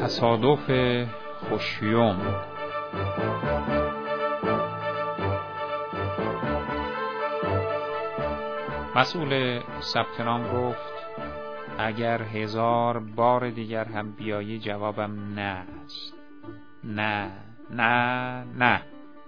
تصادف خوشیوم. مسئول ثبت نام گفت اگر 1000 بار دیگر هم بیایی جوابم نه است. نه نه نه.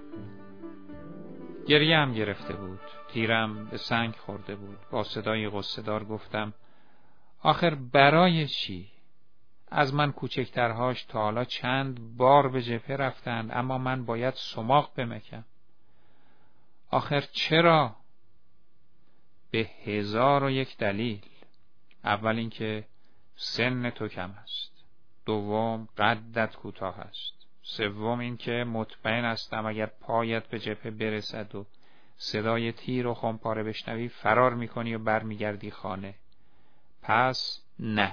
گریه هم گرفته بود، تیرم به سنگ خورده بود. با صدای غصه‌دار گفتم آخر برای چی؟ از من کوچکترهاش تا حالا چند بار به جبهه رفتند، اما من باید سماق بمکم. آخر چرا؟ به 1001 دلیل. اول اینکه سن تو کم است، دوم قدت کوتاه است، سوم اینکه مطمئن هستم اگر پایت به جبهه برسد و صدای تیر و خمپاره بشنوی فرار میکنی و برمیگردی خانه. پس نه.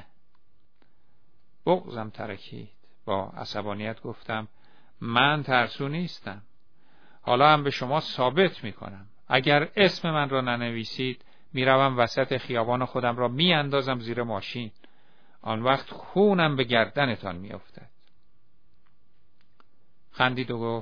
بغضم ترکید. با عصبانیت گفتم من ترسو نیستم. حالا هم به شما ثابت میکنم. اگر اسم من را ننویسید میروم وسط خیابان خودم را میاندازم زیر ماشین. آن وقت خونم به گردنتان میافتد. خندید و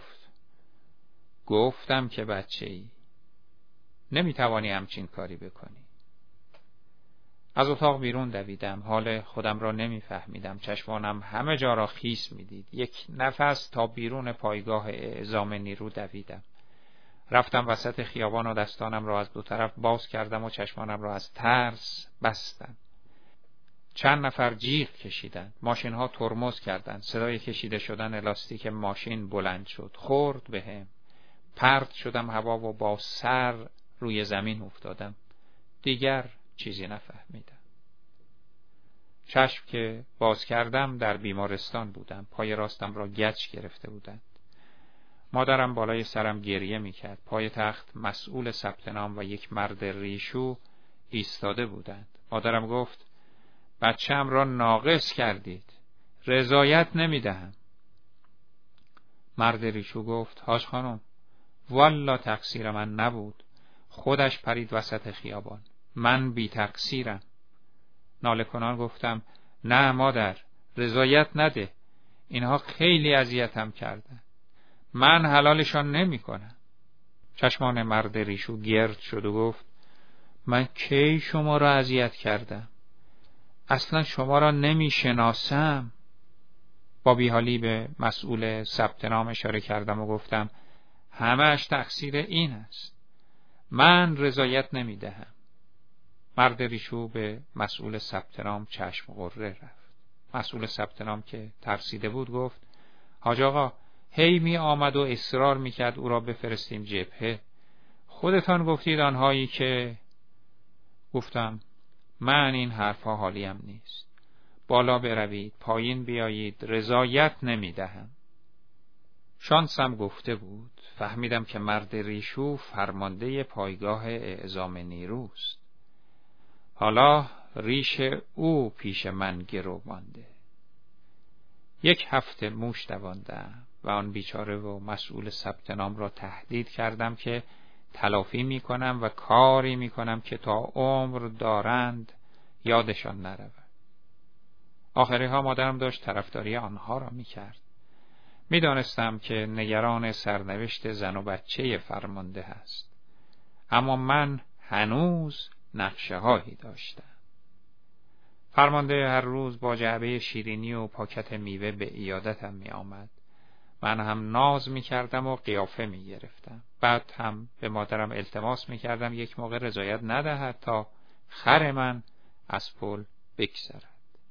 گفتم که بچه‌ای نمیتوانی همچین کاری بکنی. از اتاق بیرون دویدم. حال خودم را نمیفهمیدم. چشمانم همه جا را خیس میدید. یک نفس تا بیرون پایگاه اعزام نیرو دویدم. رفتم وسط خیابان و دستانم را از دو طرف باز کردم و چشمانم را از ترس بستم. چند نفر جیغ کشیدند. ماشین ها ترمز کردند. صدای کشیده شدن الاستیک ماشین بلند شد. خورد بهم. پرت شدم هوا و با سر روی زمین افتادم. دیگر چیزی نفهمیدم. چشم که باز کردم در بیمارستان بودم. پای راستم را گچ گرفته بودند. مادرم بالای سرم گریه میکرد. پای تخت مسئول ثبت نام و یک مرد ریشو ایستاده بودند. مادرم گفت بچه‌ام را ناقص کردید. رضایت نمیدهم. مرد ریشو گفت حاج خانم والا تقصیر من نبود. خودش پرید وسط خیابان. من بی تقصیرم. ناله کنان گفتم نه مادر، رضایت نده. اینها خیلی اذیتم کردن. من حلالشان نمی کنم. چشمان مرد ریشو گرد شد و گفت من کی شما را اذیت کردم؟ اصلا شما را نمی شناسم. با بیحالی به مسئول ثبت نام اشاره کردم و گفتم همه‌اش تقصیر این است. من رضایت نمی دهم. مرد ریشو به مسئول ثبت نام چشم قره رفت. مسئول ثبت نام که ترسیده بود گفت حاج آقا هی می آمد و اصرار می کرد او را بفرستیم جبهه. خودتان گفتید آنهایی که... گفتم من این حرفها حالیم نیست. بالا بروید، پایین بیایید، رضایت نمی دهم. شانسم گفته بود. فهمیدم که مرد ریشو فرمانده پایگاه اعزام نیروست. حالا ریش او پیش من گرو مانده. 1 هفته موش دواندم و آن بیچاره و مسئول ثبت نام را تهدید کردم که تلافی می کنم و کاری می کنم که تا عمر دارند یادشان نرود. آخری ها مادرم داشت طرفداری آنها را می کرد. می دانستم که نگران سرنوشت زن و بچه فرمانده است. اما من هنوز نقشه هایی داشتم. فرمانده هر روز با جعبه شیرینی و پاکت میوه به عیادتم می آمد. من هم ناز می کردم و قیافه می گرفتم. بعد هم به مادرم التماس می کردم یک موقع رضایت ندهد تا خر من از پل بگذرد.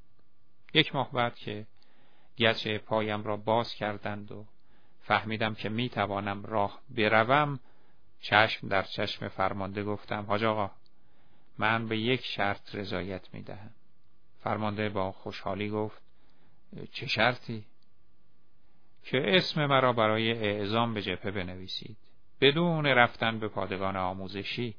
1 ماه بعد که گچ پایم را باز کردند و فهمیدم که می توانم راه بروم، چشم در چشم فرمانده گفتم حاج آقا من به 1 شرط رضایت می دهم. فرمانده با خوشحالی گفت چه شرطی؟ که اسم مرا برای اعزام به جبهه بنویسید بدون رفتن به پادگان آموزشی.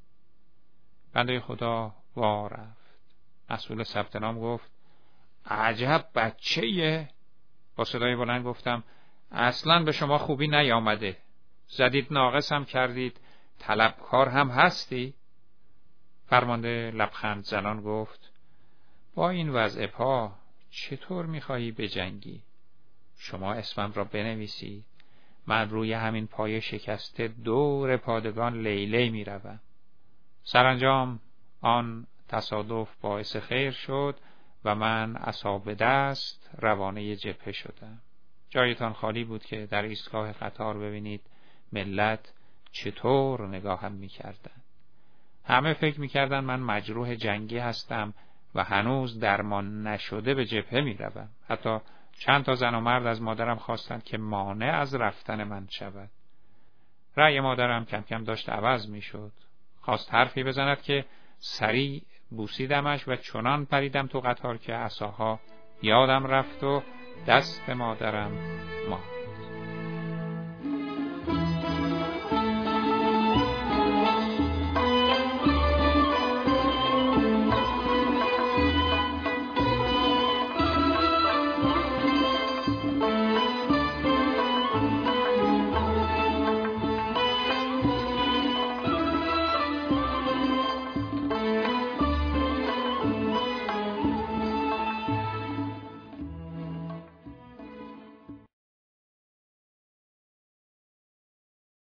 بنده خدا وا رفت. مسئول ثبت نام گفت عجب بچه‌ایه. با صدای بلند گفتم اصلاً به شما خوبی نیامده. زدید ناقص هم کردید، طلبکار هم هستی. فرمانده لبخند زنان گفت با این وضع پا چطور می‌خواهی بجنگی؟ شما اسمم را بنویسید، من روی همین پای شکسته دور پادگان لیلی می‌روم. سرانجام آن تصادف باعث خیر شد و من عصا به دست روانه جبهه شدم. جایتان خالی بود که در ایستگاه قطار ببینید ملت چطور نگاهم می‌کردند. همه فکر می‌کردند من مجروح جنگی هستم و هنوز درمان نشده به جبهه می‌روم. حتی چند تا زن و مرد از مادرم خواستند که مانع از رفتن من شود. رأی مادرم کم کم داشت عوض می‌شد. خواست حرفی بزند که سریع بوسیدمش و چنان پریدم تو قطار که عصاها یادم رفت و دست مادرم ماند.